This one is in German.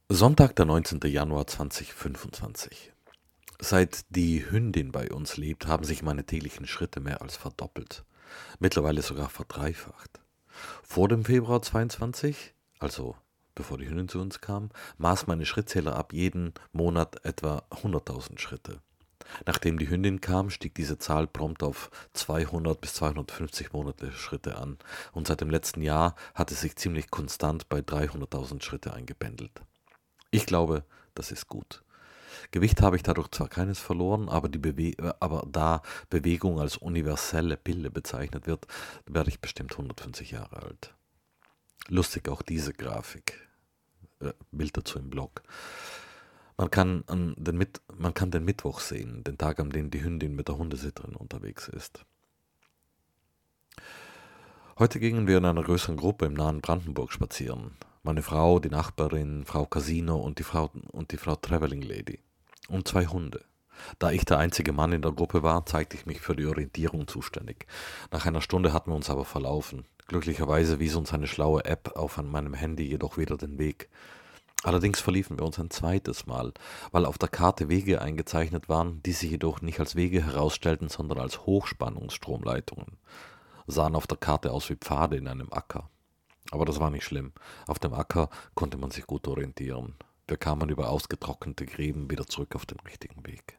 Sonntag, der 19. Januar 2025. Seit die Hündin bei uns lebt, haben sich meine täglichen Schritte mehr als verdoppelt. Mittlerweile sogar verdreifacht. Vor dem Februar 22, also bevor die Hündin zu uns kam, maß meine Schrittzähler ab jeden Monat etwa 100.000 Schritte. Nachdem die Hündin kam, stieg diese Zahl prompt auf 200 bis 250 monatliche Schritte an und seit dem letzten Jahr hat es sich ziemlich konstant bei 300.000 Schritte eingependelt. Ich glaube, das ist gut. Gewicht habe ich dadurch zwar keines verloren, aber da Bewegung als universelle Pille bezeichnet wird, werde ich bestimmt 150 Jahre alt. Lustig auch diese Grafik. Bild dazu im Blog. Man kann den Mittwoch sehen, den Tag, an dem die Hündin mit der Hundesitterin unterwegs ist. Heute gingen wir in einer größeren Gruppe im nahen Brandenburg spazieren. Meine Frau, die Nachbarin, Frau Casino und die Frau Traveling Lady. Und zwei Hunde. Da ich der einzige Mann in der Gruppe war, zeigte ich mich für die Orientierung zuständig. Nach einer Stunde hatten wir uns aber verlaufen. Glücklicherweise wies uns eine schlaue App auf an meinem Handy jedoch wieder den Weg. Allerdings verliefen wir uns ein zweites Mal, weil auf der Karte Wege eingezeichnet waren, die sich jedoch nicht als Wege herausstellten, sondern als Hochspannungsstromleitungen. Sahen auf der Karte aus wie Pfade in einem Acker. Aber das war nicht schlimm. Auf dem Acker konnte man sich gut orientieren. Wir kamen über ausgetrocknete Gräben wieder zurück auf den richtigen Weg.